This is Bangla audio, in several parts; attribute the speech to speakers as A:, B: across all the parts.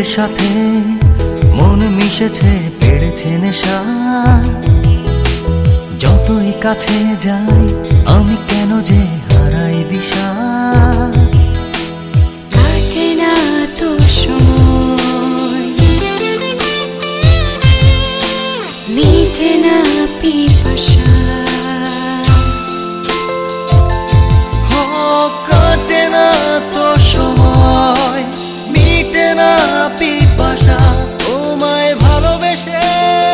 A: সাথে মন মিশেছে বেড়েছে নেশা। যতই কাছে যাই আমি কেন যে হারাই দিশা।
B: কাটে না তো সময়, মিটে না পিপাসা।
A: কাটে না তো সময়, মিটে না পিপাসা। তোমায় ভালোবেসে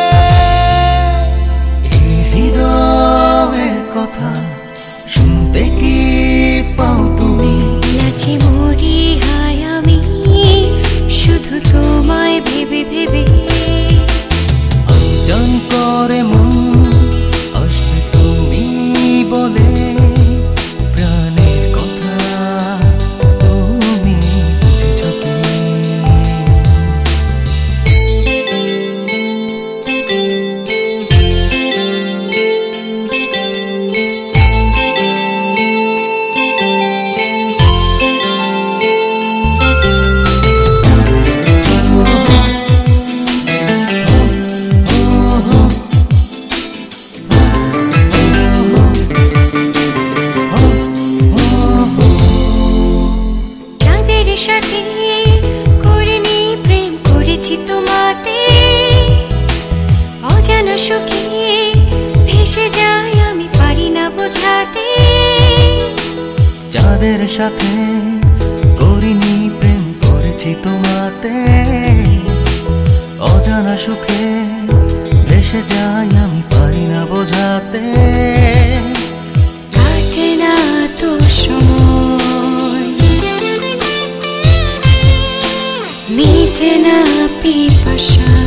A: এই হৃদয়ের কথা শুনতে কি পাও তুমি?
B: নাচি মরি হায় আমি শুধু তোমায় ভেবে ভেবে।
A: আনজান করে মন আসবে তুমি বলে, প্রাণের কথা তুমি বুঝেছ কি?
B: সাথে করিনি প্রেম করেছি তোমাতে, অজানা সুখে ভেসে যাই আমি পারি না বোঝাতে।
A: যাদের সাথে করিনি প্রেম করেছি তোমাতে, অজানা সুখে ভেসে যাই আমি পারি না বোঝাতে।
B: কাটে না তো সময়, মিটে না পিপাসা।